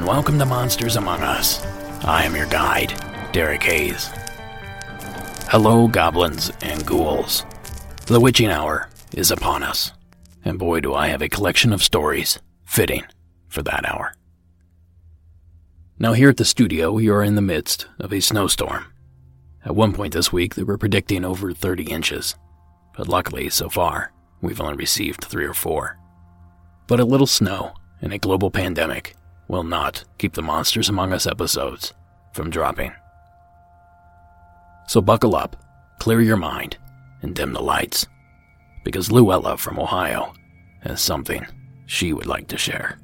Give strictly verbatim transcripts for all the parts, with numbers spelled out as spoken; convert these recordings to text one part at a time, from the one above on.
welcome to Monsters Among Us. I am your guide, Derek Hayes. Hello, goblins and ghouls. The witching hour is upon us, and boy do I have a collection of stories fitting for that hour. Now here at the studio, we are in the midst of a snowstorm. At one point this week, they were predicting over thirty inches, but luckily, so far, we've only received three or four. But a little snow and a global pandemic will not keep the Monsters Among Us episodes from dropping. So buckle up, clear your mind, and dim the lights, because Luella from Ohio has something she would like to share.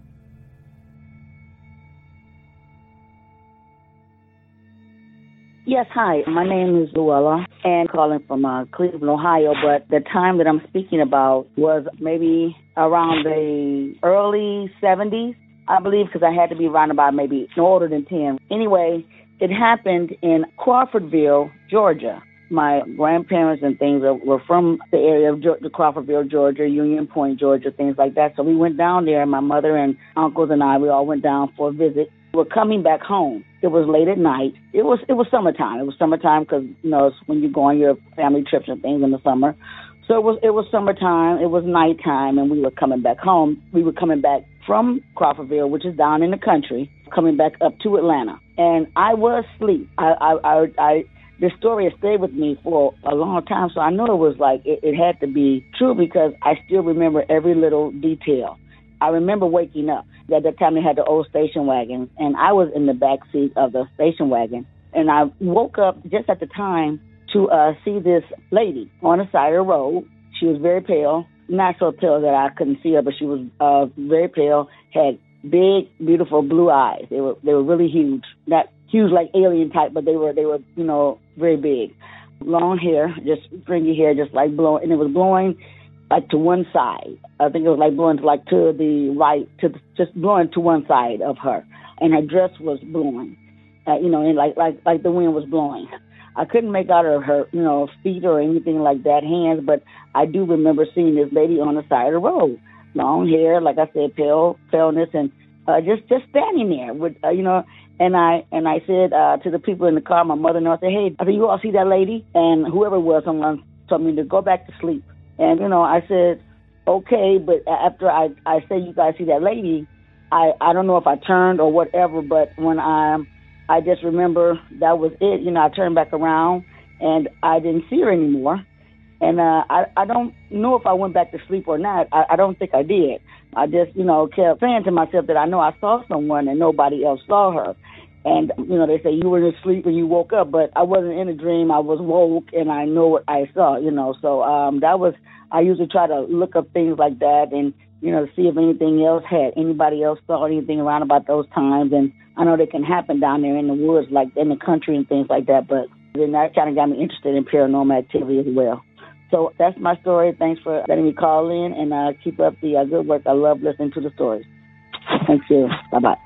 Yes, hi. My name is Luella, and calling from uh, Cleveland, Ohio, but the time that I'm speaking about was maybe around the early seventies, I believe, because I had to be around about maybe no older than ten. Anyway, it happened in Crawfordville, Georgia. My grandparents and things were from the area of Georgia, Crawfordville, Georgia, Union Point, Georgia, things like that. So we went down there, and my mother and uncles and I, we all went down for a visit. We were coming back home. It was late at night. It was it was summertime. It was summertime because, you know, it's when you go on your family trips and things in the summer. So it was it was summertime. It was nighttime, and we were coming back home. We were coming back from Crawfordville, which is down in the country, coming back up to Atlanta. And I was asleep. I I I, I this story has stayed with me for a long time, so I know it was like it, it had to be true because I still remember every little detail. I remember waking up. At that time, they had the old station wagons, and I was in the back seat of the station wagon. And I woke up just at the time to uh, see this lady on the side of the road. She was very pale, not so pale that I couldn't see her, but she was uh, very pale, had big, beautiful blue eyes. They were they were really huge, not huge like alien type, but they were they were you know very big. Long hair, just stringy hair, just like blowing, and it was blowing like to one side. I think it was like blowing to like to the right, to the, just blowing to one side of her, and her dress was blowing, uh, you know, and like like like the wind was blowing. I couldn't make out of her, you know, feet or anything like that, hands, but I do remember seeing this lady on the side of the road, long hair, like I said, pale, paleness, and uh, just just standing there with, uh, you know. And I and I said uh, to the people in the car, my mother and I said, hey, I said, you all see that lady? And whoever it was, someone told me to go back to sleep. And, you know, I said, okay, but after I, I said, you guys see that lady, I, I don't know if I turned or whatever, but when I, I just remember that was it. You know, I turned back around, and I didn't see her anymore. And uh, I, I don't know if I went back to sleep or not. I, I don't think I did. I just, you know, kept saying to myself that I know I saw someone and nobody else saw her. And, you know, they say you were asleep and you woke up, but I wasn't in a dream. I was woke, and I know what I saw, you know. So um, that was, I usually try to look up things like that and, you know, see if anything else had, anybody else saw anything around about those times. And I know they can happen down there in the woods, like in the country and things like that. But then that kind of got me interested in paranormal activity as well. So that's my story. Thanks for letting me call in, and uh, keep up the uh, good work. I love listening to the stories. Thank you. Bye-bye.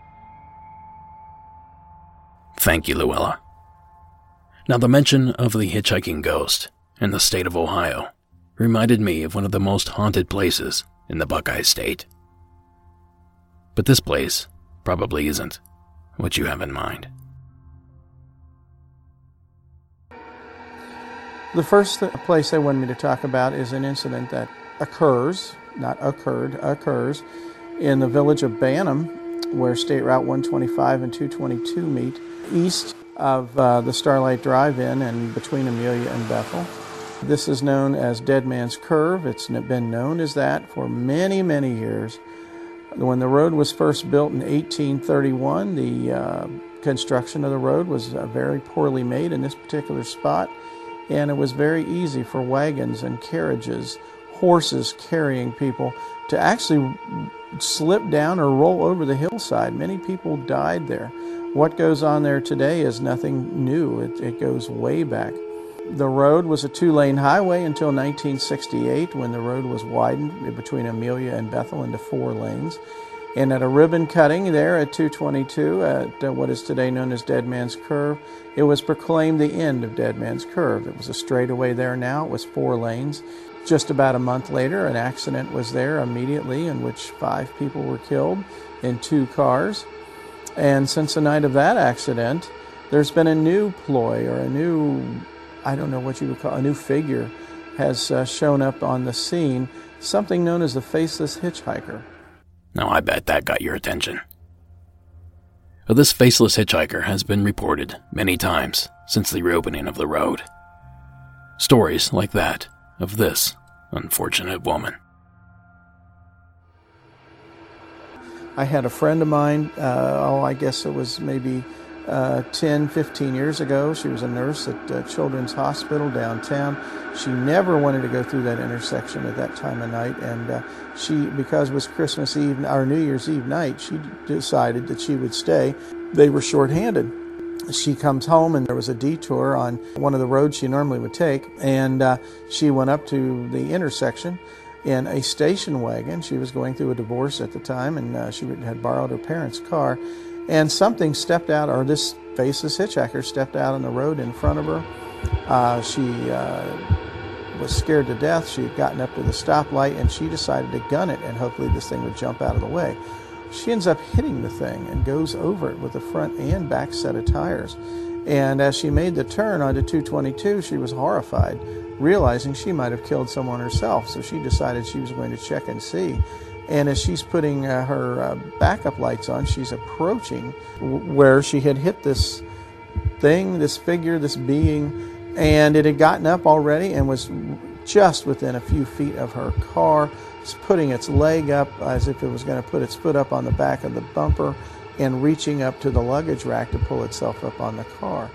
Thank you, Luella. Now, the mention of the hitchhiking ghost in the state of Ohio reminded me of one of the most haunted places in the Buckeye State. But this place probably isn't what you have in mind. The first place they wanted me to talk about is an incident that occurs, not occurred, occurs, in the village of Bantam, where State Route one twenty-five and two twenty-two meet, east of uh, the Starlight Drive-In and between Amelia and Bethel. This is known as Dead Man's Curve. It's been known as that for many, many years. When the road was first built in eighteen thirty-one, the uh, construction of the road was uh, very poorly made in this particular spot, and it was very easy for wagons and carriages, horses carrying people, to actually slip down or roll over the hillside. Many people died there. What goes on there today is nothing new. It, it goes way back. The road was a two-lane highway until nineteen sixty-eight, when the road was widened between Amelia and Bethel into four lanes. And at a ribbon cutting there at two twenty-two, at uh, what is today known as Dead Man's Curve, it was proclaimed the end of Dead Man's Curve. It was a straightaway there now. It was four lanes. Just about a month later, an accident was there immediately in which five people were killed in two cars. And since the night of that accident, there's been a new ploy, or a new, I don't know what you would call, a new figure has uh, shown up on the scene, something known as the Faceless Hitchhiker. Now I bet that got your attention. Well, this Faceless Hitchhiker has been reported many times since the reopening of the road. Stories like that of this unfortunate woman. I had a friend of mine, uh, oh, I guess it was maybe uh, ten, fifteen years ago. She was a nurse at uh, Children's Hospital downtown. She never wanted to go through that intersection at that time of night, and uh, she, because it was Christmas Eve or New Year's Eve night, she decided that she would stay. They were shorthanded. She comes home, and there was a detour on one of the roads she normally would take, and uh, she went up to the intersection in a station wagon. She was going through a divorce at the time, and uh, she had borrowed her parents' car, and something stepped out, or this Faceless Hitchhiker stepped out on the road in front of her. Uh, she uh, was scared to death. She had gotten up to the stoplight, and she decided to gun it, and hopefully this thing would jump out of the way. She ends up hitting the thing and goes over it with the front and back set of tires. And as she made the turn onto two twenty-two, she was horrified, realizing she might have killed someone herself. So she decided she was going to check and see. And as she's putting uh, her uh, backup lights on, she's approaching w- where she had hit this thing, this figure, this being, and it had gotten up already and was just within a few feet of her car. It's putting its leg up as if it was going to put its foot up on the back of the bumper and reaching up to the luggage rack to pull itself up on the car.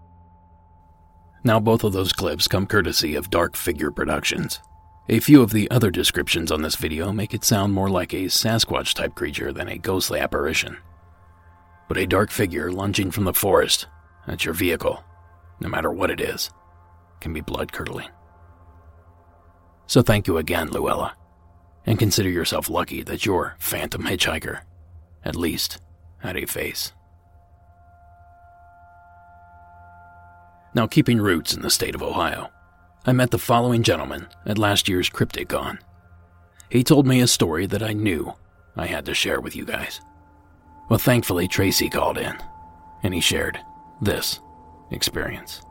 Now both of those clips come courtesy of Dark Figure Productions. A few of the other descriptions on this video make it sound more like a Sasquatch-type creature than a ghostly apparition. But a dark figure lunging from the forest at your vehicle, no matter what it is, can be blood-curdling. So thank you again, Luella. And consider yourself lucky that your phantom hitchhiker, at least, had a face. Now, keeping roots in the state of Ohio, I met the following gentleman at last year's Crypticon. He told me a story that I knew I had to share with you guys. Well, thankfully, Tracy called in, and he shared this experience.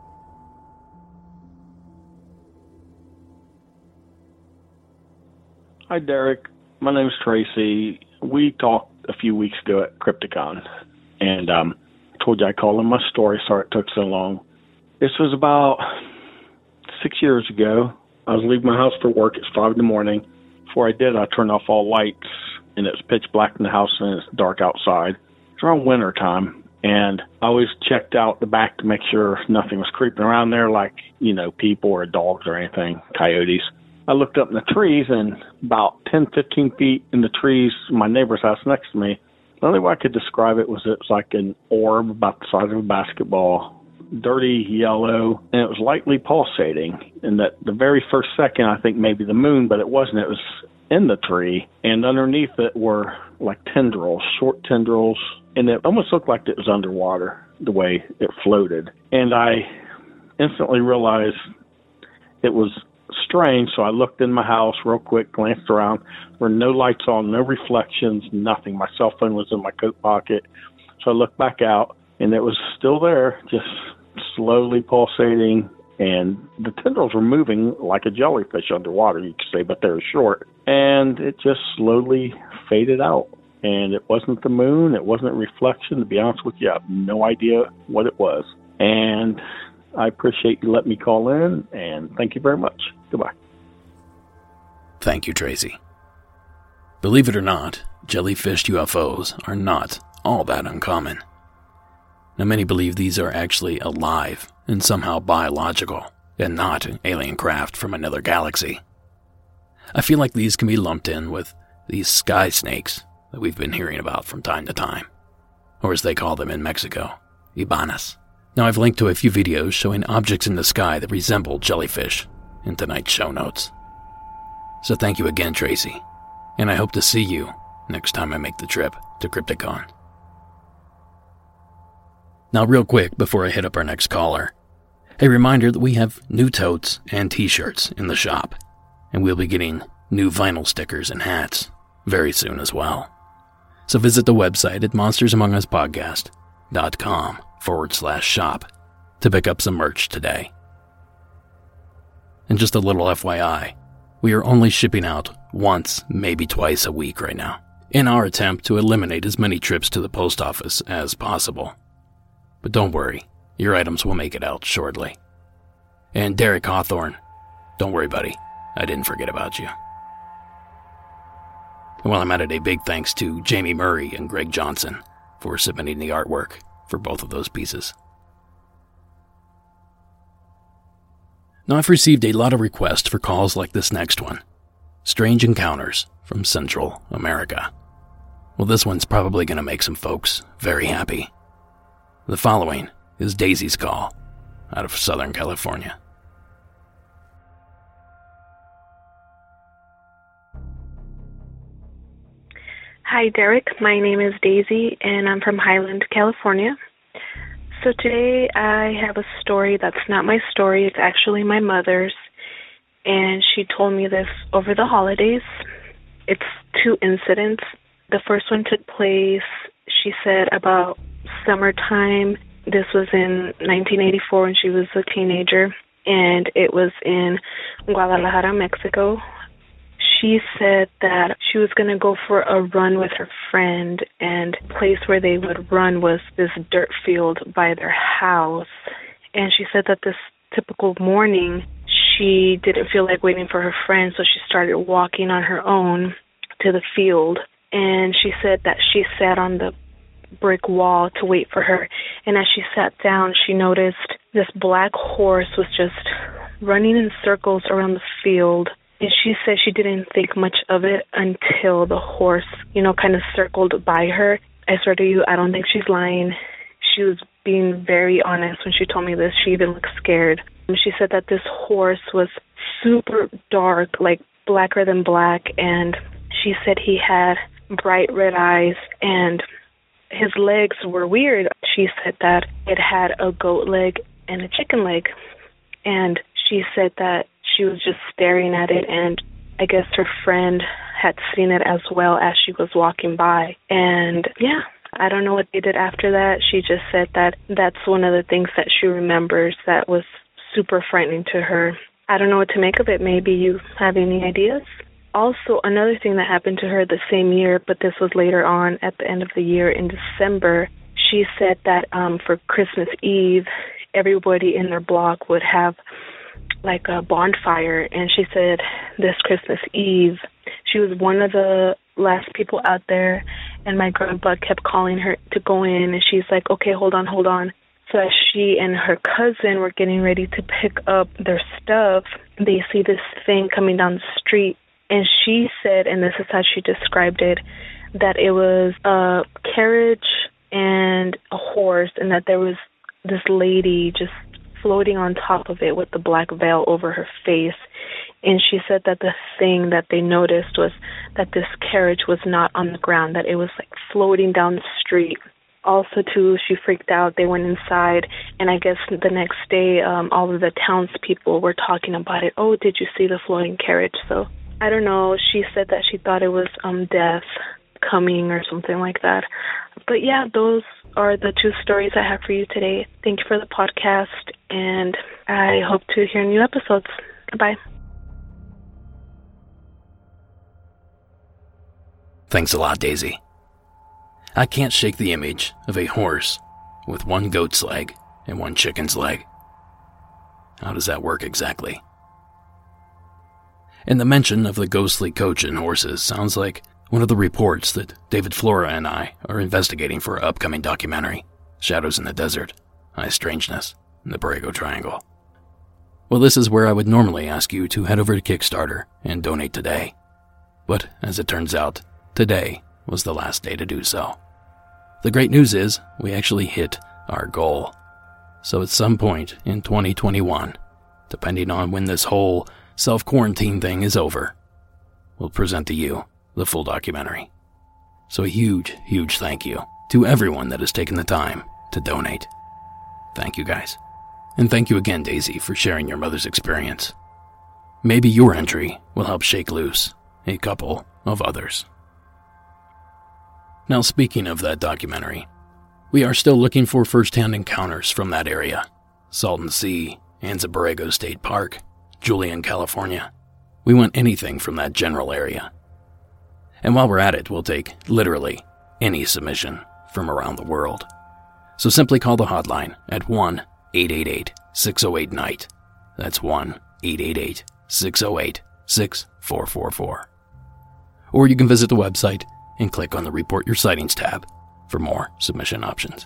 Hi, Derek. My name's Tracy. We talked a few weeks ago at Crypticon, and um, told you I'd call in my story. Sorry it took so long. This was about six years ago. I was leaving my house for work. It's five in the morning. Before I did, I turned off all lights, and it was pitch black in the house, and it's dark outside. It's around winter time, and I always checked out the back to make sure nothing was creeping around there, like, you know, people or dogs or anything, coyotes. I looked up in the trees, and about ten, fifteen feet in the trees, my neighbor's house next to me, the only way I could describe it was it was like an orb about the size of a basketball, dirty yellow, and it was lightly pulsating. And that the very first second, I think maybe the moon, but it wasn't. It was in the tree, and underneath it were like tendrils, short tendrils, and it almost looked like it was underwater, the way it floated. And I instantly realized it was strange, so I looked in my house real quick, glanced around. There were no lights on, no reflections, nothing. My cell phone was in my coat pocket. So I looked back out, and it was still there, just slowly pulsating, and the tendrils were moving like a jellyfish underwater, you could say, but they were short. And it just slowly faded out. And it wasn't the moon, it wasn't a reflection. To be honest with you, I have no idea what it was. And I appreciate you letting me call in, and thank you very much. Goodbye. Thank you, Tracy. Believe it or not, jellyfish U F Os are not all that uncommon. Now, many believe these are actually alive and somehow biological, and not an alien craft from another galaxy. I feel like these can be lumped in with these sky snakes that we've been hearing about from time to time, or as they call them in Mexico, ibanas. Now, I've linked to a few videos showing objects in the sky that resemble jellyfish in tonight's show notes. So thank you again, Tracy, and I hope to see you next time I make the trip to Crypticon. Now, real quick before I hit up our next caller, a reminder that we have new totes and t-shirts in the shop, and we'll be getting new vinyl stickers and hats very soon as well. So visit the website at monstersamonguspodcast.com forward slash shop to pick up some merch today. And just a little F Y I, we are only shipping out once, maybe twice a week right now, in our attempt to eliminate as many trips to the post office as possible. But don't worry, your items will make it out shortly. And Derek Hawthorne, don't worry, buddy, I didn't forget about you. And while I'm at it, a big thanks to Jamie Murray and Greg Johnson for submitting the artwork for both of those pieces. Now, I've received a lot of requests for calls like this next one. Strange encounters from Central America. Well, this one's probably going to make some folks very happy. The following is Daisy's call out of Southern California. Hi, Derek. My name is Daisy, and I'm from Highland, California. So today I have a story that's not my story. It's actually my mother's, and she told me this over the holidays. It's two incidents. The first one took place, she said, about summertime. This was in nineteen eighty-four when she was a teenager, and it was in Guadalajara, Mexico. She said that she was going to go for a run with her friend, and the place where they would run was this dirt field by their house. And she said that this typical morning, she didn't feel like waiting for her friend, so she started walking on her own to the field. And she said that she sat on the brick wall to wait for her. And as she sat down, she noticed this black horse was just running in circles around the field. And she said she didn't think much of it until the horse, you know, kind of circled by her. I swear to you, I don't think she's lying. She was being very honest when she told me this. She even looked scared. And she said that this horse was super dark, like blacker than black. And she said he had bright red eyes and his legs were weird. She said that it had a goat leg and a chicken leg. And she said that she was just staring at it, and I guess her friend had seen it as well as she was walking by. And yeah, I don't know what they did after that. She just said that that's one of the things that she remembers that was super frightening to her. I don't know what to make of it. Maybe you have any ideas? Also, another thing that happened to her the same year, but this was later on at the end of the year in December, she said that um, for Christmas Eve, everybody in their block would have like a bonfire, and she said this Christmas Eve, she was one of the last people out there, and my grandpa kept calling her to go in, and she's like, okay, hold on, hold on. So as she and her cousin were getting ready to pick up their stuff, they see this thing coming down the street, and she said, and this is how she described it, that it was a carriage and a horse, and that there was this lady just floating on top of it with the black veil over her face. And she said that the thing that they noticed was that this carriage was not on the ground, that it was like floating down the street. Also, too, she freaked out. They went inside, and I guess the next day, um, all of the townspeople were talking about it. Oh, did you see the floating carriage? So, I don't know. She said that she thought it was um death coming or something like that. But yeah, those are the two stories I have for you today. Thank you for the podcast, and I hope to hear new episodes. Goodbye. Thanks a lot, Daisy. I can't shake the image of a horse with one goat's leg and one chicken's leg. How does that work exactly? And the mention of the ghostly coach and horses sounds like one of the reports that David Flora and I are investigating for our upcoming documentary, Shadows in the Desert, High Strangeness, and the Borrego Triangle. Well, this is where I would normally ask you to head over to Kickstarter and donate today. But as it turns out, today was the last day to do so. The great news is we actually hit our goal. So at some point in twenty twenty-one, depending on when this whole self-quarantine thing is over, we'll present to you the full documentary. So a huge, huge thank you to everyone that has taken the time to donate. Thank you, guys. And thank you again, Daisy, for sharing your mother's experience. Maybe your entry will help shake loose a couple of others. Now, speaking of that documentary, we are still looking for first-hand encounters from that area. Salton Sea, Anza Borrego State Park, Julian, California. We want anything from that general area. And while we're at it, we'll take literally any submission from around the world. So simply call the hotline at one eight eight eight, six oh eight, N I G H T. That's one eight eight eight, six oh eight, six four four four. Or you can visit the website and click on the Report Your Sightings tab for more submission options.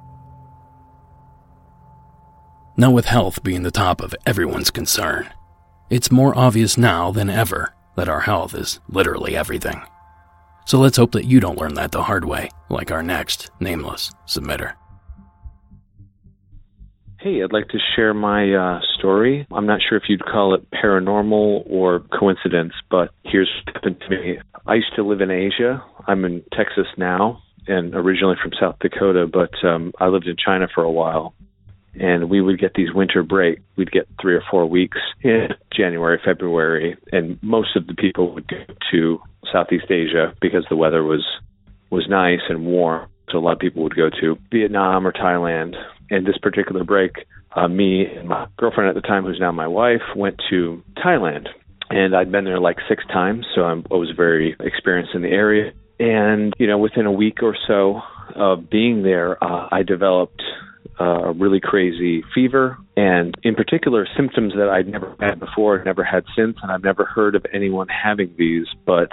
Now, with health being the top of everyone's concern, it's more obvious now than ever that our health is literally everything. So let's hope that you don't learn that the hard way, like our next nameless submitter. Hey, I'd like to share my uh, story. I'm not sure if you'd call it paranormal or coincidence, but here's what happened to me. I used to live in Asia. I'm in Texas now, and originally from South Dakota, but um, I lived in China for a while. And we would get these winter breaks. We'd get three or four weeks in January, February, and most of the people would go to Southeast Asia because the weather was was nice and warm. So a lot of people would go to Vietnam or Thailand. And this particular break, uh, me and my girlfriend at the time, who's now my wife, went to Thailand. And I'd been there like six times, so I'm, I was very experienced in the area. And, you know, within a week or so of being there, uh, I developed Uh, a really crazy fever, and in particular symptoms that I'd never had before, never had since, and I've never heard of anyone having these, but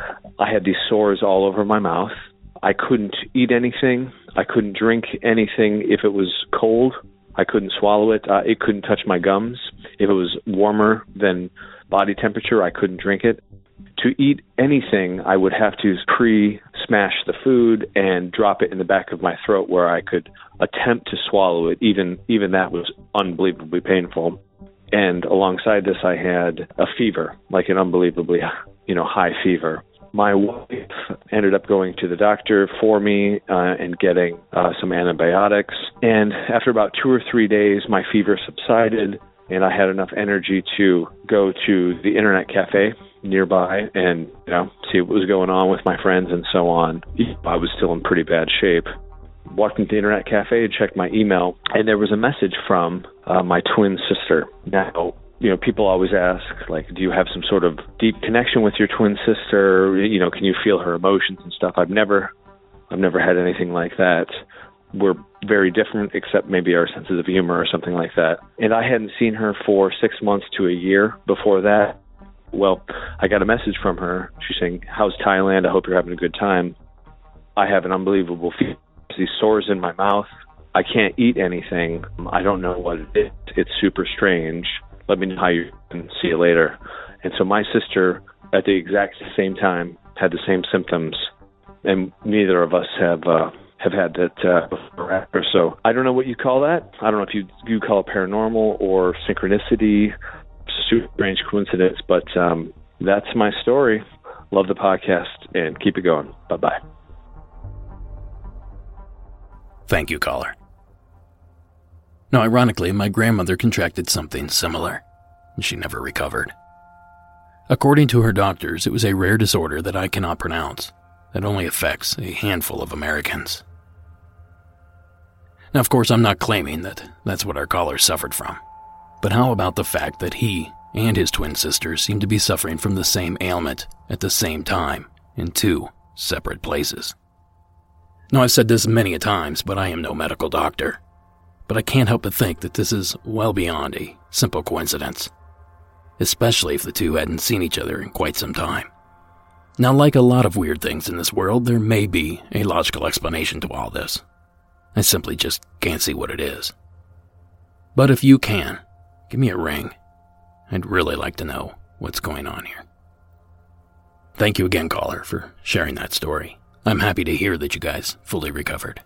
I had these sores all over my mouth. I couldn't eat anything. I couldn't drink anything if it was cold. I couldn't swallow it. Uh, it couldn't touch my gums. If it was warmer than body temperature, I couldn't drink it. To eat anything, I would have to pre-smash the food and drop it in the back of my throat where I could attempt to swallow it. Even even that was unbelievably painful. And alongside this, I had a fever, like an unbelievably, you know, high fever. My wife ended up going to the doctor for me uh, and getting uh, some antibiotics. And after about two or three days, my fever subsided, and I had enough energy to go to the internet cafe nearby and, you know, see what was going on with my friends and so on. I was still in pretty bad shape. Walked into the internet cafe, checked my email, and there was a message from uh, my twin sister. Now, you know, people always ask, like, do you have some sort of deep connection with your twin sister? You know, can you feel her emotions and stuff? I've never, I've never had anything like that. We're very different, except maybe our senses of humor or something like that. And I hadn't seen her for six months to a year before that. Well, I got a message from her. She's saying, how's Thailand? I hope you're having a good time. I have an unbelievable fever. These sores in my mouth. I can't eat anything. I don't know what it is. It's super strange. Let me know how you can. See you later. And so my sister, at the exact same time, had the same symptoms. And neither of us have uh, have had that uh, before or after. So I don't know what you call that. I don't know if you, you call it paranormal or synchronicity. Super strange coincidence, but um, that's my story. Love the podcast, and keep it going. Bye-bye. Thank you, caller. Now, ironically, my grandmother contracted something similar, and she never recovered. According to her doctors, it was a rare disorder that I cannot pronounce, that only affects a handful of Americans. Now, of course, I'm not claiming that that's what our caller suffered from. But how about the fact that he and his twin sister seem to be suffering from the same ailment at the same time in two separate places? Now, I've said this many a times, but I am no medical doctor. But I can't help but think that this is well beyond a simple coincidence, especially if the two hadn't seen each other in quite some time. Now, like a lot of weird things in this world, there may be a logical explanation to all this. I simply just can't see what it is. But if you can, give me a ring. I'd really like to know what's going on here. Thank you again, caller, for sharing that story. I'm happy to hear that you guys fully recovered.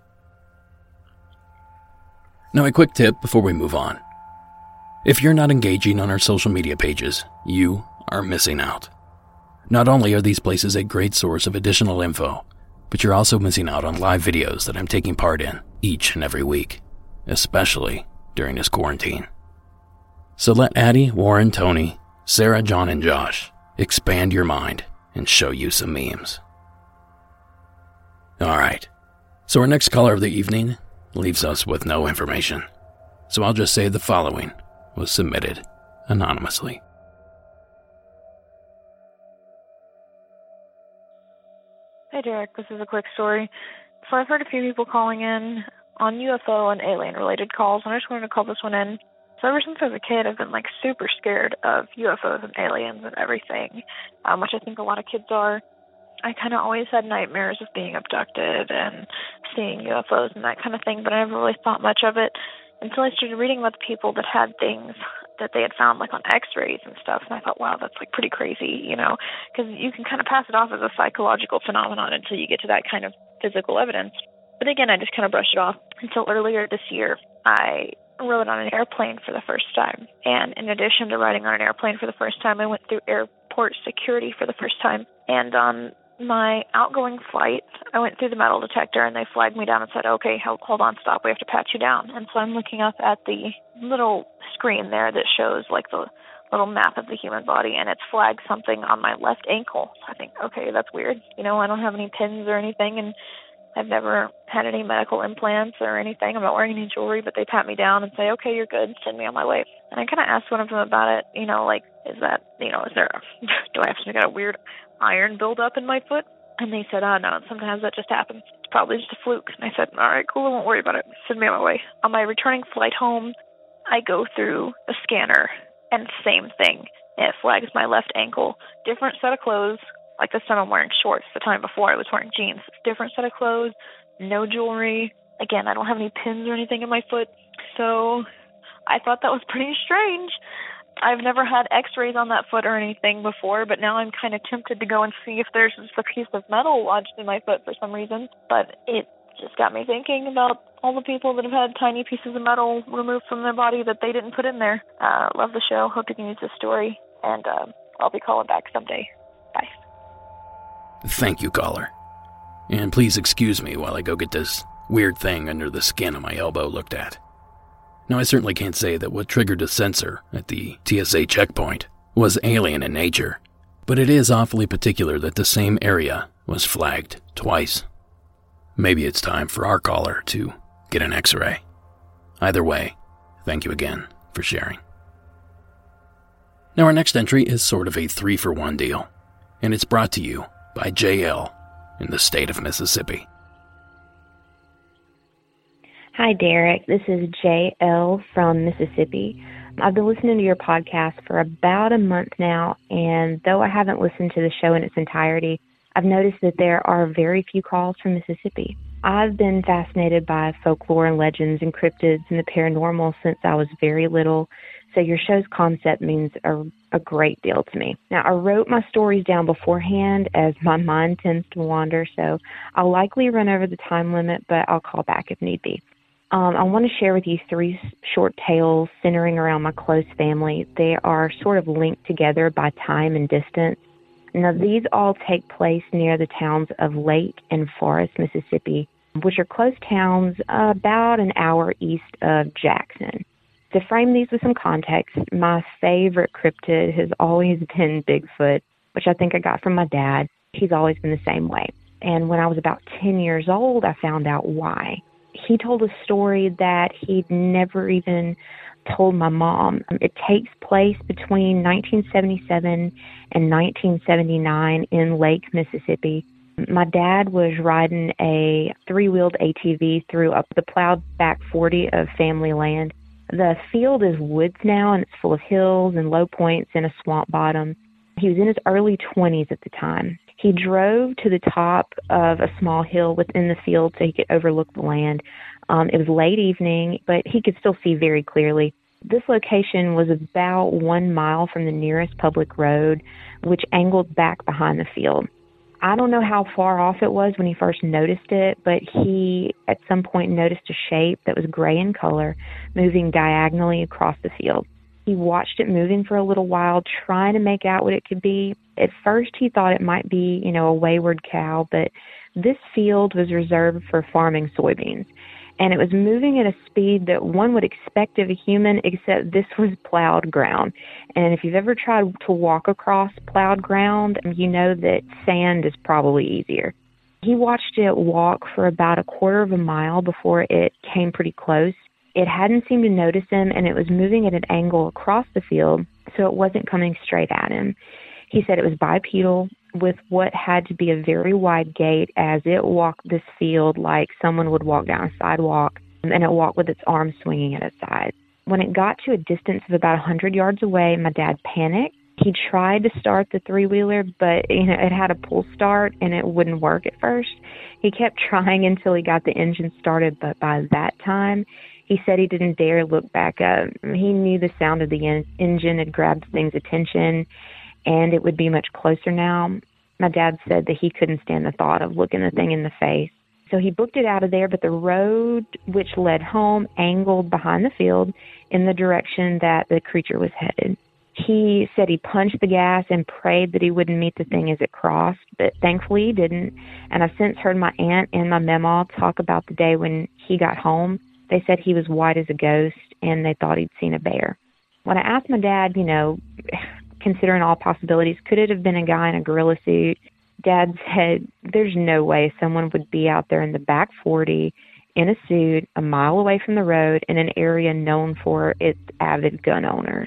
Now, a quick tip before we move on. If you're not engaging on our social media pages, you are missing out. Not only are these places a great source of additional info, but you're also missing out on live videos that I'm taking part in each and every week, especially during this quarantine. So let Addie, Warren, Tony, Sarah, John, and Josh expand your mind and show you some memes. All right. So our next caller of the evening leaves us with no information. So I'll just say the following was submitted anonymously. Hey Derek, this is a quick story. So I've heard a few people calling in on U F O and alien-related calls, and I just wanted to call this one in. So ever since I was a kid, I've been like super scared of U F Os and aliens and everything, um, which I think a lot of kids are. I kind of always had nightmares of being abducted and seeing U F Os and that kind of thing, but I never really thought much of it until I started reading about the people that had things that they had found like on x-rays and stuff, and I thought, wow, that's like pretty crazy, you know, because you can kind of pass it off as a psychological phenomenon until you get to that kind of physical evidence. But again, I just kind of brushed it off until earlier this year. I rode on an airplane for the first time, and in addition to riding on an airplane for the first time, I went through airport security for the first time, and on my outgoing flight, I went through the metal detector and they flagged me down and said, okay, hold, hold on, stop, we have to pat you down. And so I'm looking up at the little screen there that shows like the little map of the human body, and it's flagged something on my left ankle. So I think, okay, that's weird. You know, I don't have any pins or anything, and I've never had any medical implants or anything. I'm not wearing any jewelry, but they pat me down and say, okay, you're good, send me on my way. And I kind of asked one of them about it, you know, like, is that, you know, is there, a, do I have some kind of weird iron buildup in my foot? And they said, oh, no, sometimes that just happens. It's probably just a fluke. And I said, all right, cool, I won't worry about it. Send me on my way. On my returning flight home, I go through a scanner, and same thing. It flags my left ankle. Different set of clothes. Like this time I'm wearing shorts. The time before I was wearing jeans. Different set of clothes, no jewelry. Again, I don't have any pins or anything in my foot. So I thought that was pretty strange. I've never had x-rays on that foot or anything before, but now I'm kind of tempted to go and see if there's just a piece of metal lodged in my foot for some reason. But it just got me thinking about all the people that have had tiny pieces of metal removed from their body that they didn't put in there. Uh, love the show. Hope you can use this story. And uh, I'll be calling back someday. Bye. Thank you, caller. And please excuse me while I go get this weird thing under the skin of my elbow looked at. Now, I certainly can't say that what triggered the sensor at the T S A checkpoint was alien in nature, but it is awfully particular that the same area was flagged twice. Maybe it's time for our caller to get an x-ray. Either way, thank you again for sharing. Now, our next entry is sort of a three-for-one deal, and it's brought to you by J L in the state of Mississippi. Hi, Derek. This is J L from Mississippi. I've been listening to your podcast for about a month now, and though I haven't listened to the show in its entirety, I've noticed that there are very few calls from Mississippi. I've been fascinated by folklore and legends and cryptids and the paranormal since I was very little, so your show's concept means a, a great deal to me. Now, I wrote my stories down beforehand as my mind tends to wander, so I'll likely run over the time limit, but I'll call back if need be. Um, I want to share with you three short tales centering around my close family. They are sort of linked together by time and distance. Now, these all take place near the towns of Lake and Forest, Mississippi, which are close towns about an hour east of Jackson. To frame these with some context, my favorite cryptid has always been Bigfoot, which I think I got from my dad. He's always been the same way. And when I was about ten years old, I found out why. He told a story that he'd never even told my mom. It takes place between nineteen seventy-seven and nineteen seventy-nine in Lake, Mississippi. My dad was riding a three-wheeled A T V through up the plowed back forty of family land. The field is woods now, and it's full of hills and low points and a swamp bottom. He was in his early twenties at the time. He drove to the top of a small hill within the field so he could overlook the land. Um, it was late evening, but he could still see very clearly. This location was about one mile from the nearest public road, which angled back behind the field. I don't know how far off it was when he first noticed it, but he at some point noticed a shape that was gray in color moving diagonally across the field. He watched it moving for a little while, trying to make out what it could be. At first, he thought it might be, you know, a wayward cow, but this field was reserved for farming soybeans, and it was moving at a speed that one would expect of a human, except this was plowed ground. And if you've ever tried to walk across plowed ground, you know that sand is probably easier. He watched it walk for about a quarter of a mile before it came pretty close. It hadn't seemed to notice him, and it was moving at an angle across the field, so it wasn't coming straight at him. He said it was bipedal with what had to be a very wide gait as it walked this field like someone would walk down a sidewalk, and it walked with its arms swinging at its side. When it got to a distance of about one hundred yards away, my dad panicked. He tried to start the three-wheeler, but you know it had a pull start, and it wouldn't work at first. He kept trying until he got the engine started, but by that time, he said he didn't dare look back up. He knew the sound of the en- engine had grabbed things' attention, and it would be much closer now. My dad said that he couldn't stand the thought of looking the thing in the face. So he booked it out of there, but the road which led home angled behind the field in the direction that the creature was headed. He said he punched the gas and prayed that he wouldn't meet the thing as it crossed, but thankfully he didn't. And I've since heard my aunt and my mama talk about the day when he got home. They said he was white as a ghost, and they thought he'd seen a bear. When I asked my dad, you know, considering all possibilities, could it have been a guy in a gorilla suit? Dad said there's no way someone would be out there in the back forty in a suit a mile away from the road in an area known for its avid gun owners.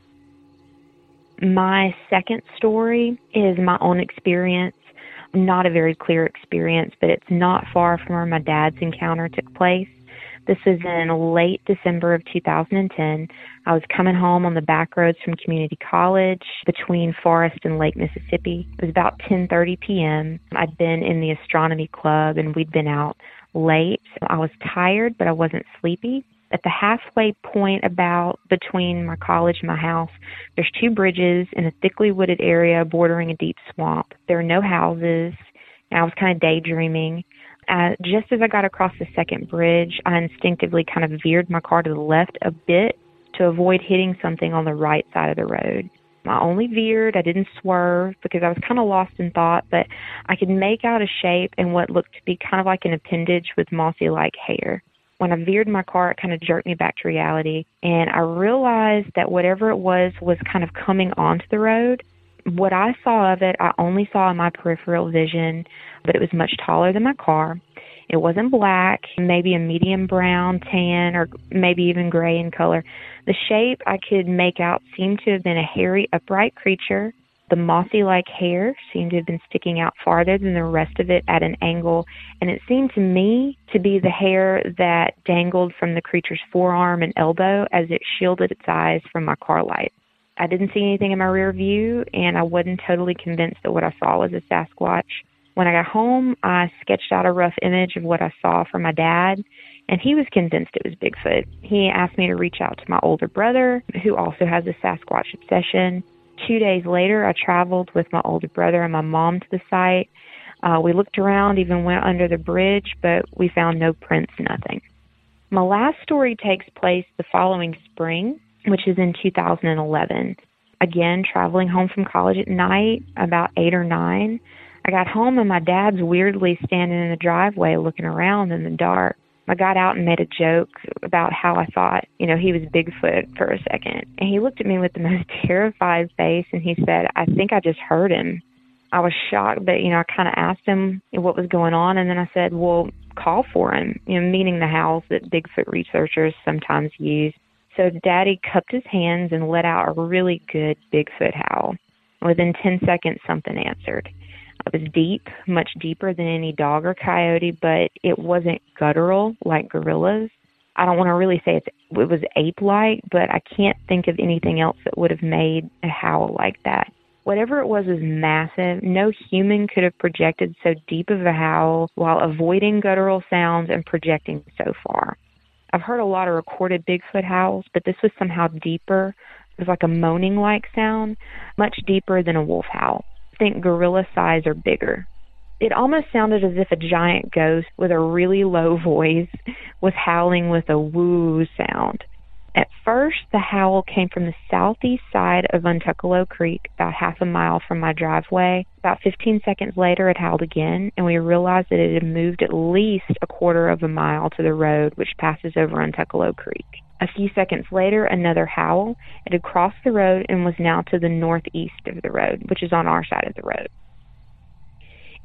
My second story is my own experience. Not a very clear experience, but it's not far from where my dad's encounter took place. This was in late December of two thousand ten. I was coming home on the back roads from community college between Forest and Lake Mississippi. It was about ten thirty p.m. I'd been in the astronomy club, and we'd been out late. I was tired, but I wasn't sleepy. At the halfway point about between my college and my house, there's two bridges in a thickly wooded area bordering a deep swamp. There are no houses, and I was kind of daydreaming. Uh, just as I got across the second bridge, I instinctively kind of veered my car to the left a bit to avoid hitting something on the right side of the road. I only veered. I didn't swerve because I was kind of lost in thought, but I could make out a shape in what looked to be kind of like an appendage with mossy-like hair. When I veered my car, it kind of jerked me back to reality, and I realized that whatever it was was kind of coming onto the road. What I saw of it, I only saw in my peripheral vision, but it was much taller than my car. It wasn't black, maybe a medium brown, tan, or maybe even gray in color. The shape I could make out seemed to have been a hairy, upright creature. The mossy-like hair seemed to have been sticking out farther than the rest of it at an angle, and it seemed to me to be the hair that dangled from the creature's forearm and elbow as it shielded its eyes from my car light. I didn't see anything in my rear view, and I wasn't totally convinced that what I saw was a Sasquatch. When I got home, I sketched out a rough image of what I saw for my dad, and he was convinced it was Bigfoot. He asked me to reach out to my older brother, who also has a Sasquatch obsession. Two days later, I traveled with my older brother and my mom to the site. Uh, we looked around, even went under the bridge, but we found no prints, nothing. My last story takes place the following spring, which is in two thousand eleven. Again, traveling home from college at night, about eight or nine. I got home and my dad's weirdly standing in the driveway looking around in the dark. I got out and made a joke about how I thought, you know, he was Bigfoot for a second. And he looked at me with the most terrified face and he said, I think I just heard him. I was shocked, but, you know, I kind of asked him what was going on. And then I said, well, call for him, you know, meaning the howls that Bigfoot researchers sometimes use. So Daddy cupped his hands and let out a really good Bigfoot howl. Within ten seconds, something answered. It was deep, much deeper than any dog or coyote, but it wasn't guttural like gorillas. I don't want to really say it's, it was ape-like, but I can't think of anything else that would have made a howl like that. Whatever it was was massive. No human could have projected so deep of a howl while avoiding guttural sounds and projecting so far. I've heard a lot of recorded Bigfoot howls, but this was somehow deeper. It was like a moaning-like sound, much deeper than a wolf howl. Think gorilla size or bigger. It almost sounded as if a giant ghost with a really low voice was howling with a woo sound. At first, the howl came from the southeast side of Untuckalo Creek, about half a mile from my driveway. About fifteen seconds later, it howled again, and we realized that it had moved at least a quarter of a mile to the road, which passes over Untuckalo Creek. A few seconds later, another howl. It had crossed the road and was now to the northeast of the road, which is on our side of the road.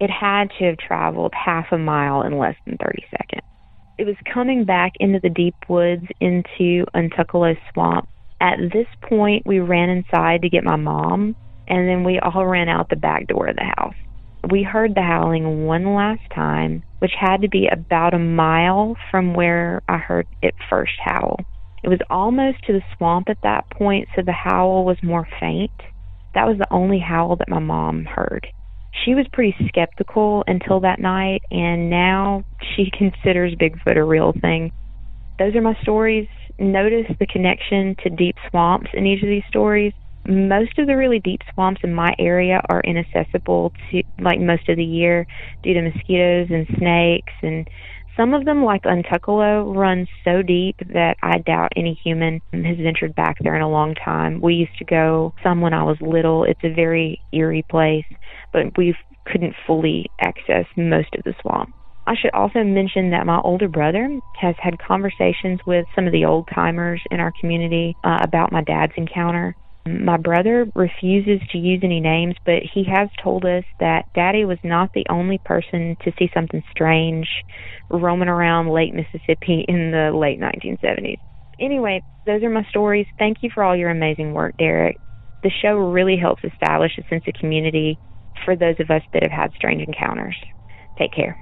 It had to have traveled half a mile in less than thirty seconds. It was coming back into the deep woods into Untuckalo Swamp. At this point, we ran inside to get my mom, and then we all ran out the back door of the house. We heard the howling one last time, which had to be about a mile from where I heard it first howl. It was almost to the swamp at that point, so the howl was more faint. That was the only howl that my mom heard. She was pretty skeptical until that night, and now she considers Bigfoot a real thing. Those are my stories. Notice the connection to deep swamps in each of these stories. Most of the really deep swamps in my area are inaccessible to, like, most of the year due to mosquitoes and snakes, and some of them, like Untuckalo, run so deep that I doubt any human has ventured back there in a long time. We used to go some when I was little. It's a very eerie place, but we couldn't fully access most of the swamp. I should also mention that my older brother has had conversations with some of the old-timers in our community uh, about my dad's encounter. My brother refuses to use any names, but he has told us that Daddy was not the only person to see something strange roaming around Lake Mississippi in the late nineteen seventies. Anyway, those are my stories. Thank you for all your amazing work, Derek. The show really helps establish a sense of community for those of us that have had strange encounters. Take care.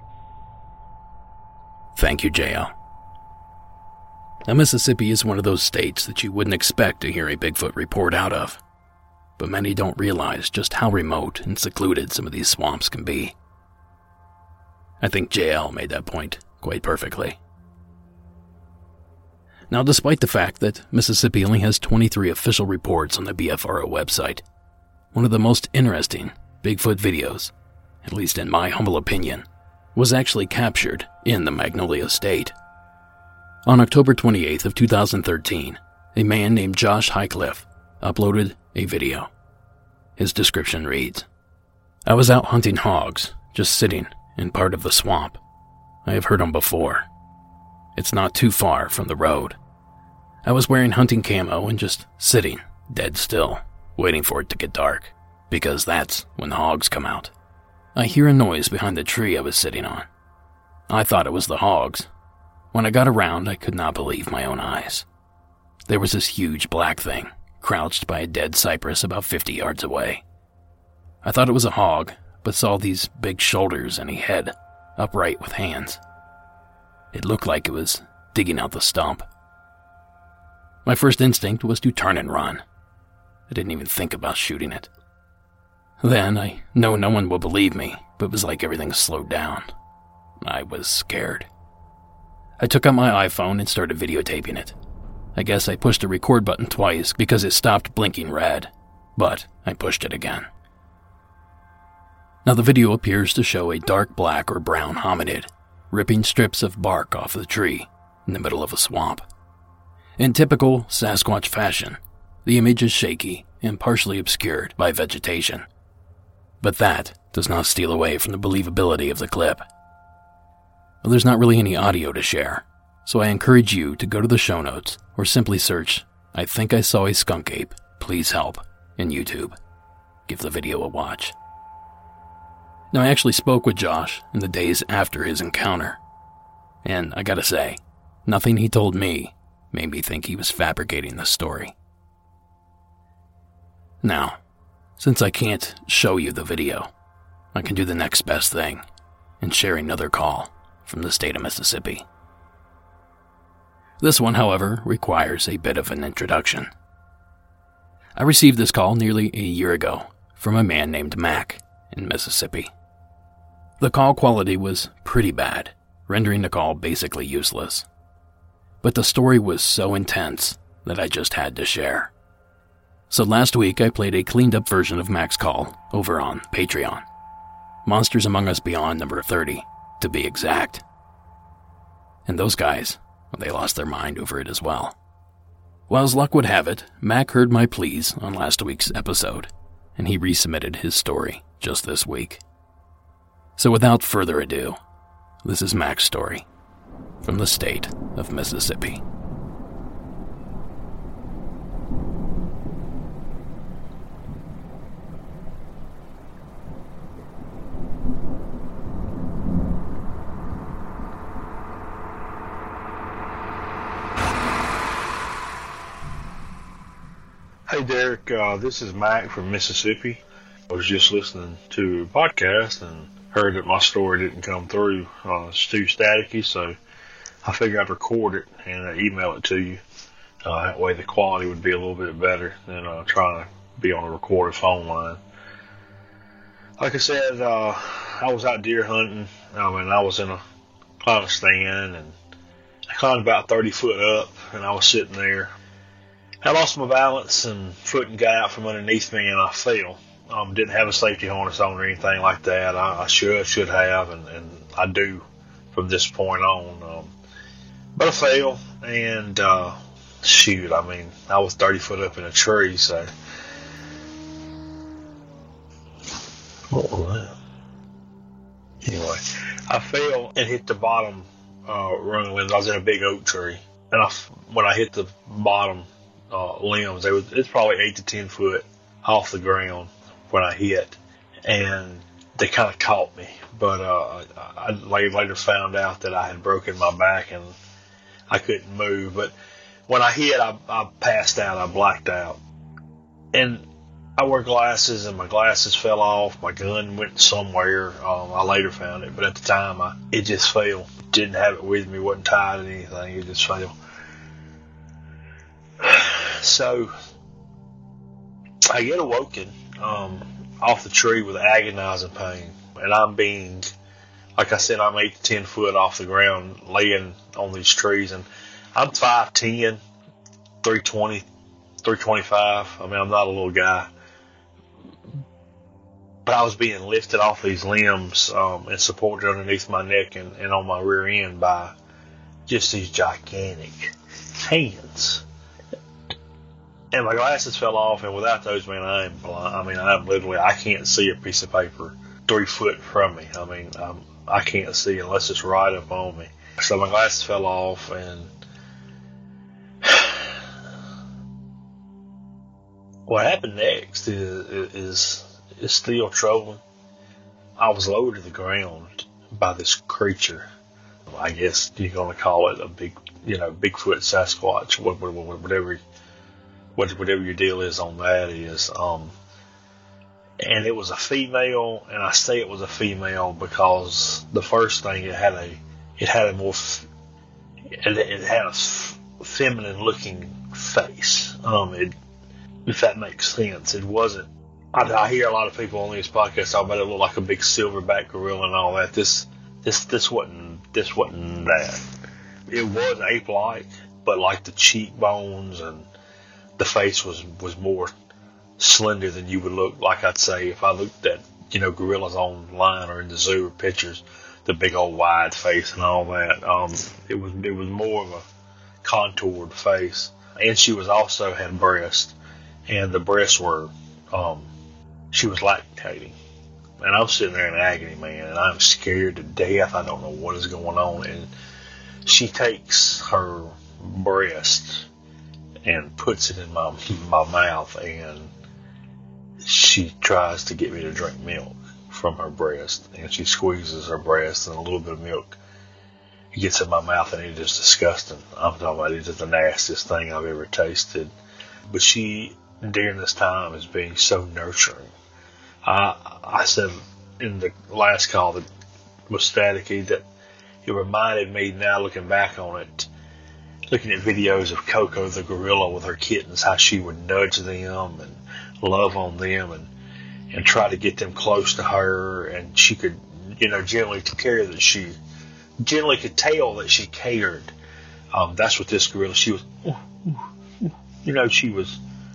Thank you, J L. Now, Mississippi is one of those states that you wouldn't expect to hear a Bigfoot report out of, but many don't realize just how remote and secluded some of these swamps can be. I think J L made that point quite perfectly. Now, despite the fact that Mississippi only has twenty-three official reports on the B F R O website, one of the most interesting Bigfoot videos, at least in my humble opinion, was actually captured in the Magnolia State. On October twenty-eighth of two thousand thirteen, a man named Josh Highcliffe uploaded a video. His description reads, "I was out hunting hogs, just sitting in part of the swamp. I have heard them before. It's not too far from the road. I was wearing hunting camo and just sitting, dead still, waiting for it to get dark, because that's when the hogs come out. I hear a noise behind the tree I was sitting on. I thought it was the hogs. When I got around, I could not believe my own eyes. There was this huge black thing, crouched by a dead cypress about fifty yards away. I thought it was a hog, but saw these big shoulders and a head, upright with hands. It looked like it was digging out the stump. My first instinct was to turn and run. I didn't even think about shooting it. Then, I know no one will believe me, but it was like everything slowed down. I was scared. I took out my iPhone and started videotaping it. I guess I pushed the record button twice because it stopped blinking red, but I pushed it again. Now the video appears to show a dark black or brown hominid ripping strips of bark off the tree in the middle of a swamp. In typical Sasquatch fashion, the image is shaky and partially obscured by vegetation. But that does not steal away from the believability of the clip. Well, there's not really any audio to share, so I encourage you to go to the show notes or simply search "I think I saw a skunk ape, please help" in YouTube. Give the video a watch. Now, I actually spoke with Josh in the days after his encounter, and I gotta say, nothing he told me made me think he was fabricating the story. Now, since I can't show you the video, I can do the next best thing and share another call from the state of Mississippi. This one, however, requires a bit of an introduction. I received this call nearly a year ago from a man named Mac in Mississippi. The call quality was pretty bad, rendering the call basically useless. But the story was so intense that I just had to share. So last week I played a cleaned up version of Mac's call over on Patreon. Monsters Among Us Beyond number thirty, to be exact. And those guys, well, they lost their mind over it as well. Well, as luck would have it, Mac heard my pleas on last week's episode, and he resubmitted his story just this week. So without further ado, this is Mac's story from the state of Mississippi. Hey Derek, uh, this is Mac from Mississippi. I was just listening to a podcast and heard that my story didn't come through. Uh, it's too staticky, so I figured I'd record it and uh, email it to you. Uh, that way the quality would be a little bit better than uh, trying to be on a recorded phone line. Like I said, uh, I was out deer hunting. I mean, I was in a climbing stand and I climbed about thirty foot up and I was sitting there. I lost my balance and footing got out from underneath me and I fell. Um, didn't have a safety harness on or anything like that. I, I should, should have, and, and I do from this point on. Um, but I fell and, uh, shoot, I mean, I was thirty foot up in a tree, so. What was that? Anyway, I fell and hit the bottom, uh, rung limbs. I was in a big oak tree. And I, when I hit the bottom, Uh, limbs. They was, it's probably eight to ten foot off the ground when I hit, and they kind of caught me. But uh, I later found out that I had broken my back and I couldn't move. But when I hit, I, I passed out. I blacked out, and I wear glasses, and my glasses fell off. My gun went somewhere. Um, I later found it, but at the time, I, it just fell. Didn't have it with me. Wasn't tied to anything. It just fell. So I get awoken um, off the tree with agonizing pain, and I'm being, like I said, I'm eight to ten foot off the ground, laying on these trees, and I'm five ten, three twenty, three twenty-five. I mean, I'm not a little guy, but I was being lifted off these limbs um, and supported underneath my neck and, and on my rear end by just these gigantic hands. And my glasses fell off, and without those, man, I am blind. I mean, I'm literally, I can't see a piece of paper three foot from me. I mean, I'm, I can't see unless it's right up on me. So my glasses fell off, and what happened next is, is, is still troubling. I was lowered to the ground by this creature. I guess you're going to call it a big, you know, Bigfoot, Sasquatch, whatever whatever your deal is on that is. Um, and it was a female, and I say it was a female because the first thing, it had a, it had a more, f- it, it had a f- feminine looking face. Um, it, if that makes sense, it wasn't, I, I hear a lot of people on these podcasts talk about it looked like a big silverback gorilla and all that. This, this, this wasn't, this wasn't that. It was ape-like, but like the cheekbones and the face was, was more slender than you would look like. I'd say if I looked at, you know, gorillas online or in the zoo or pictures, the big old wide face and all that. Um, it was it was more of a contoured face, and she was also had breasts, and the breasts were, um, she was lactating, and I'm sitting there in agony, man, and I'm scared to death. I don't know what is going on, and she takes her breast and puts it in my my mouth, and she tries to get me to drink milk from her breast, and she squeezes her breast, and a little bit of milk it gets in my mouth, and it is disgusting. I'm talking about, it is the nastiest thing I've ever tasted. But she, during this time, is being so nurturing. I I said in the last call that was staticky that it reminded me, now looking back on it, looking at videos of Coco the gorilla with her kittens, how she would nudge them and love on them and and try to get them close to her, and she could, you know, generally care that she generally could tell that she cared. Um, that's what this gorilla, she was, you know, she was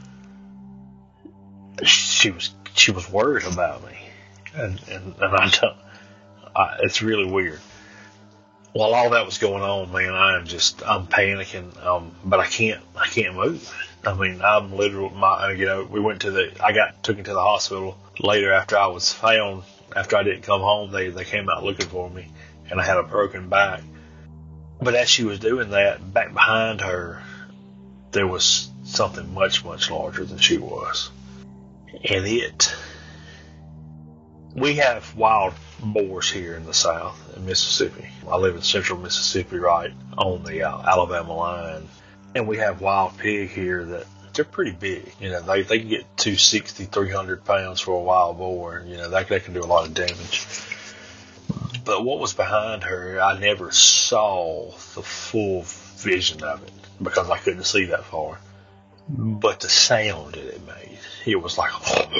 she was she was worried about me, and and, and I don't, I, it's really weird. While all that was going on, man, I am just, I'm panicking, um, but I can't, I can't move. I mean, I'm literally, my, you know, we went to the, I got, took him to the hospital later after I was found, after I didn't come home, they, they came out looking for me, and I had a broken back. But as she was doing that, back behind her, there was something much, much larger than she was. And it, we have wild boars here in the South, in Mississippi. I live in central Mississippi, right on the uh, Alabama line. And we have wild pig here that they're pretty big. You know, they, they can get two sixty, three hundred pounds for a wild boar, and, you know, that, they can do a lot of damage. But what was behind her, I never saw the full vision of it because I couldn't see that far. But the sound that it made, it was like,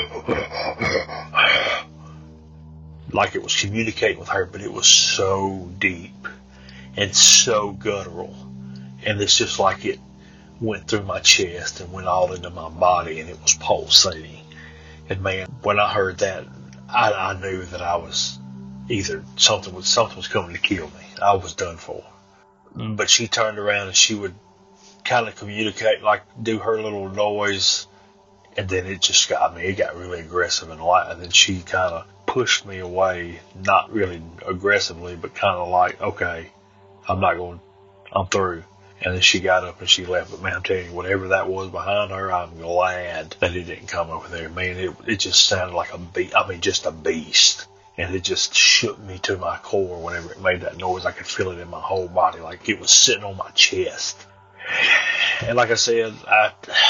like it was communicating with her, but it was so deep and so guttural. And it's just like it went through my chest and went all into my body, and it was pulsating. And man, when I heard that, I, I knew that I was either something was something was coming to kill me. I was done for. But she turned around and she would kind of communicate, like do her little noise, and then it just got, I mean, it got really aggressive and light. And then she kind of pushed me away, not really aggressively, but kind of like, okay, I'm not going, I'm through. And then she got up and she left. But man, I'm telling you, whatever that was behind her, I'm glad that it didn't come over there. Man, it it just sounded like a beast. I mean, just a beast. And it just shook me to my core whenever it made that noise. I could feel it in my whole body, like it was sitting on my chest. And like I said, I,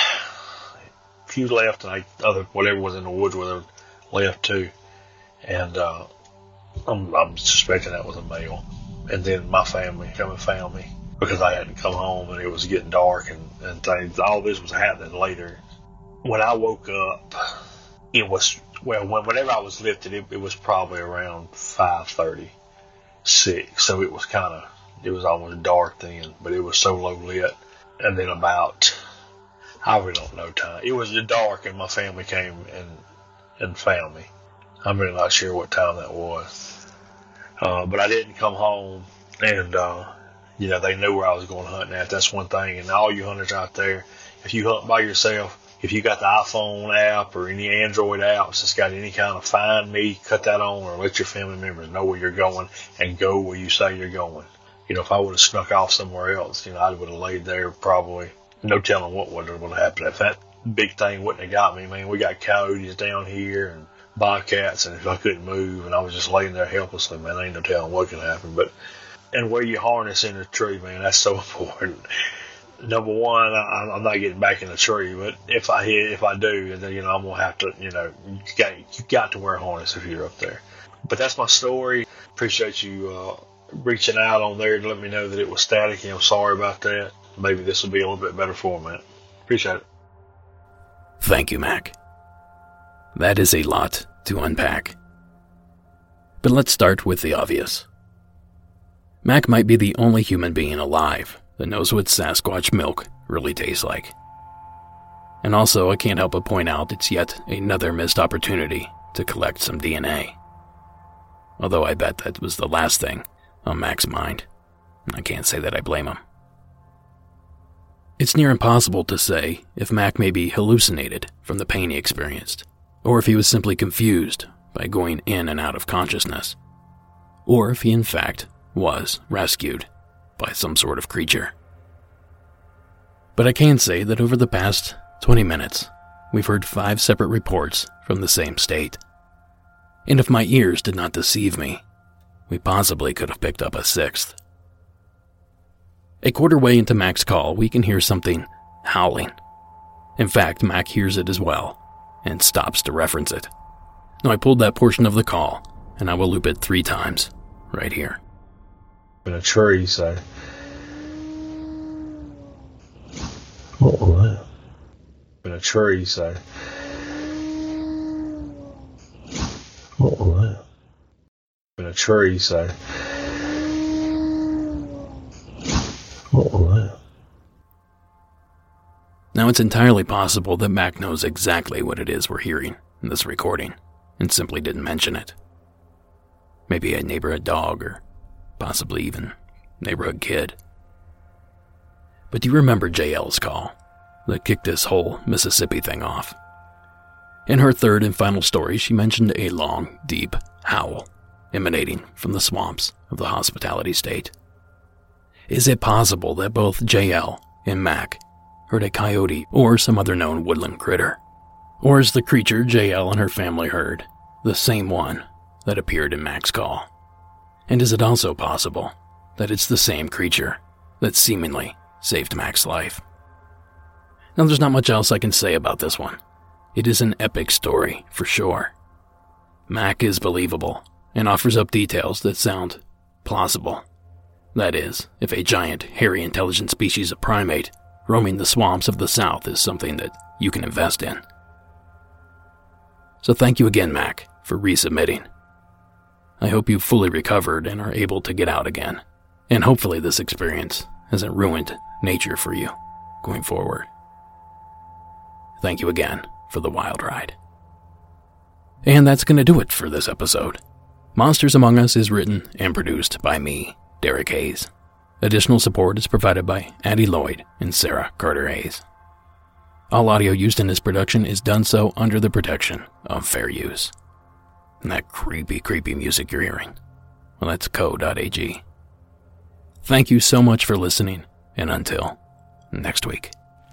a few left, and I, other whatever was in the woods with her left too. And uh, I'm, I'm suspecting that was a male. And then my family come and found me because I hadn't come home and it was getting dark and, and things. All this was happening later. When I woke up, it was, well, when, whenever I was lifted, it, it was probably around five thirty, six. So it was kind of, it was almost dark then, but it was so low lit. And then about, I really don't know time. It was dark and my family came and, and found me. I'm really not sure what time that was. Uh, but I didn't come home, and, uh, you know, they knew where I was going hunting at. That's one thing. And all you hunters out there, if you hunt by yourself, if you got the iPhone app or any Android apps that's got any kind of find me, cut that on, or let your family members know where you're going and go where you say you're going. You know, if I would have snuck off somewhere else, you know, I would have laid there probably, no telling what would have happened. If that big thing wouldn't have got me, man, we got coyotes down here and bobcats, and if I couldn't move and I was just laying there helplessly, man, I ain't no telling what could happen. But, and where you harness in the tree, man, that's so important. Number one, I, I'm not getting back in the tree, but if I hit, if I do, then, you know, I'm going to have to, you know, you got, you got to wear a harness if you're up there. But that's my story. Appreciate you, uh, reaching out on there to let me know that it was staticky. I'm sorry about that. Maybe this will be a little bit better format. Appreciate it. Thank you, Mac. That is a lot to unpack. But let's start with the obvious. Mac might be the only human being alive that knows what Sasquatch milk really tastes like. And also, I can't help but point out it's yet another missed opportunity to collect some D N A. Although I bet that was the last thing on Mac's mind. I can't say that I blame him. It's near impossible to say if Mac may be hallucinated from the pain he experienced, or if he was simply confused by going in and out of consciousness, or if he in fact was rescued by some sort of creature. But I can say that over the past twenty minutes, we've heard five separate reports from the same state. And if my ears did not deceive me, we possibly could have picked up a sixth. A quarter way into Mac's call, we can hear something howling. In fact, Mac hears it as well, and stops to reference it. Now I pulled that portion of the call, and I will loop it three times, right here. In a tree, so. What was that? In a tree, so. What was that? In a tree, so. What was that? Now it's entirely possible that Mac knows exactly what it is we're hearing in this recording, and simply didn't mention it. Maybe a neighborhood dog, or possibly even neighborhood kid. But do you remember J L's call that kicked this whole Mississippi thing off? In her third and final story, she mentioned a long, deep howl emanating from the swamps of the Hospitality State. Is it possible that both J L and Mac heard a coyote or some other known woodland critter? Or is the creature J L and her family heard the same one that appeared in Mac's call? And is it also possible that it's the same creature that seemingly saved Mac's life? Now, there's not much else I can say about this one. It is an epic story, for sure. Mac is believable and offers up details that sound plausible. That is, if a giant, hairy, intelligent species of primate roaming the swamps of the South is something that you can invest in. So thank you again, Mac, for resubmitting. I hope you've fully recovered and are able to get out again, and hopefully this experience hasn't ruined nature for you going forward. Thank you again for the wild ride. And that's going to do it for this episode. Monsters Among Us is written and produced by me, Derek Hayes. Additional support is provided by Addie Lloyd and Sarah Carter Hayes. All audio used in this production is done so under the protection of fair use. And that creepy, creepy music you're hearing, well, that's co dot a g. Thank you so much for listening, and until next week.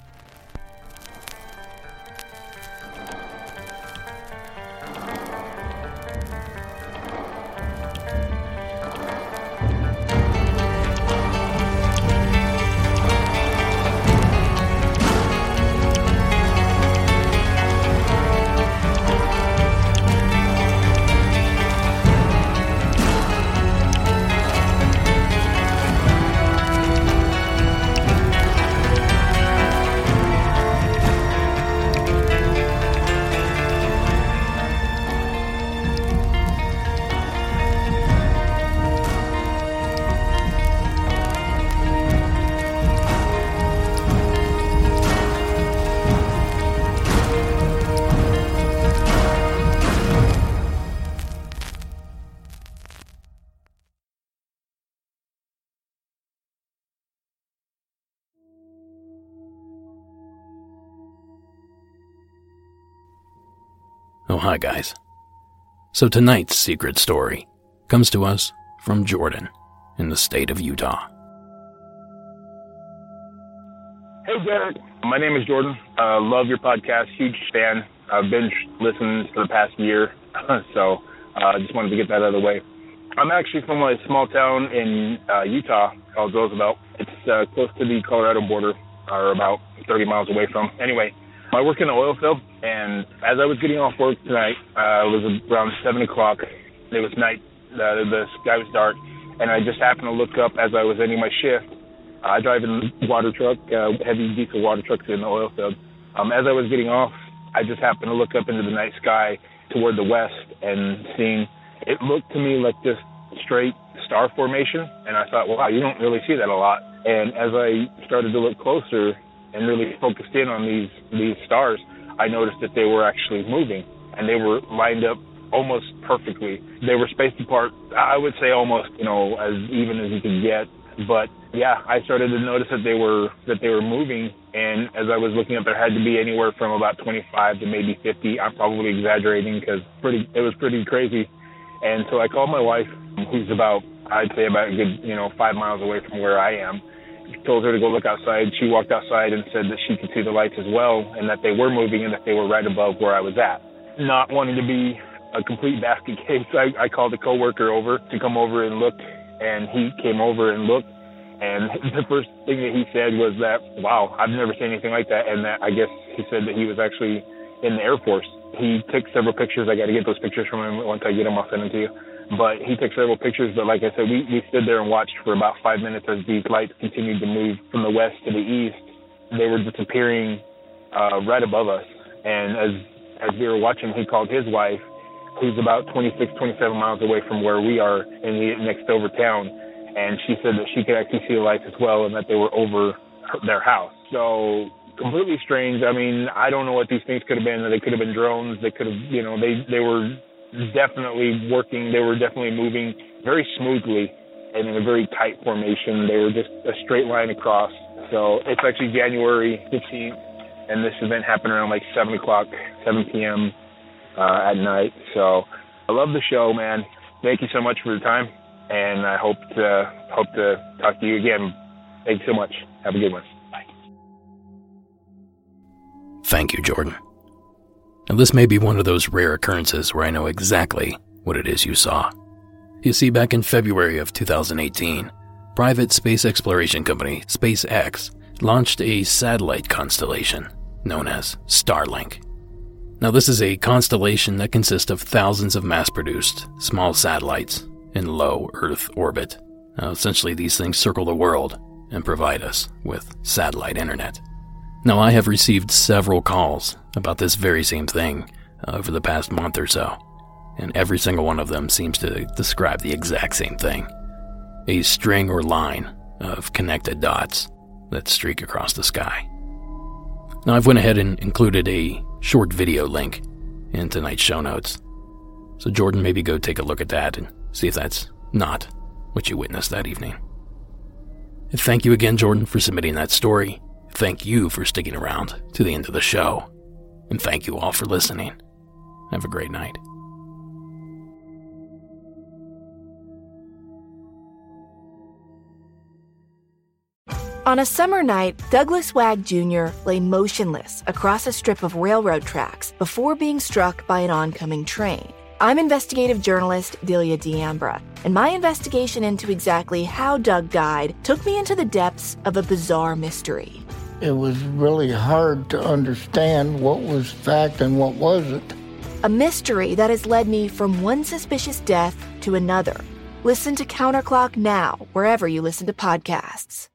Oh, hi guys. So tonight's secret story comes to us from Jordan in the state of Utah. Hey Derek, my name is Jordan. Uh, love your podcast, huge fan. I've been listening for the past year, so I uh, just wanted to get that out of the way. I'm actually from a small town in uh, Utah called Roosevelt. It's uh, close to the Colorado border, or about thirty miles away from. Anyway, I work in an oil field, and as I was getting off work tonight, uh, it was around seven o'clock. It was night. The, the sky was dark, and I just happened to look up as I was ending my shift. I drive a water truck, uh, heavy diesel water trucks in the oil field. Um, as I was getting off, I just happened to look up into the night sky toward the west and seeing, it looked to me like this straight star formation, and I thought, wow, you don't really see that a lot. And as I started to look closer and really focused in on these, these stars, I noticed that they were actually moving, and they were lined up almost perfectly. They were spaced apart, I would say almost, you know, as even as you could get. But yeah, I started to notice that they were that they were moving, and as I was looking up, there had to be anywhere from about twenty-five to maybe fifty. I'm probably exaggerating because pretty it was pretty crazy. And so I called my wife, who's about, I'd say about a good, you know, five miles away from where I am. Told her to go look outside. She walked outside and said that she could see the lights as well, and that they were moving and that they were right above where I was at. Not wanting to be a complete basket case, I, I called a coworker over to come over and look, and he came over and looked, and the first thing that he said was that, wow, I've never seen anything like that, and that I guess he said that he was actually in the Air Force. He took several pictures. I got to get those pictures from him. Once I get them, I'll send them to you. But he took several pictures, but like I said, we, we stood there and watched for about five minutes as these lights continued to move from the west to the east. They were disappearing uh, right above us. And as as we were watching, he called his wife, who's about twenty-six, twenty-seven miles away from where we are in the next over town. And she said that she could actually see the lights as well and that they were over her, their house. So completely strange. I mean, I don't know what these things could have been. They could have been drones. They could have, you know, they, they were definitely working. They were definitely moving very smoothly and in a very tight formation. They were just a straight line across. So it's actually January fifteenth, and this event happened around like seven o'clock, seven p.m. Uh, at night. So I love the show, man. Thank you so much for your time, and I hope to hope to talk to you again. Thank you so much. Have a good one. Bye. Thank you, Jordan. Now, this may be one of those rare occurrences where I know exactly what it is you saw. You see, back in February of two thousand eighteen, private space exploration company SpaceX launched a satellite constellation known as Starlink. Now, this is a constellation that consists of thousands of mass-produced small satellites in low Earth orbit. Now, essentially, these things circle the world and provide us with satellite internet. Now, I have received several calls about this very same thing uh, over the past month or so, and every single one of them seems to describe the exact same thing. A string or line of connected dots that streak across the sky. Now, I've went ahead and included a short video link in tonight's show notes. So Jordan, maybe go take a look at that and see if that's not what you witnessed that evening. And thank you again, Jordan, for submitting that story. Thank you for sticking around to the end of the show. And thank you all for listening. Have a great night. On a summer night, Douglas Wag Junior lay motionless across a strip of railroad tracks before being struck by an oncoming train. I'm investigative journalist Delia D'Ambra, and my investigation into exactly how Doug died took me into the depths of a bizarre mystery. It was really hard to understand what was fact and what wasn't. A mystery that has led me from one suspicious death to another. Listen to Counterclock now, wherever you listen to podcasts.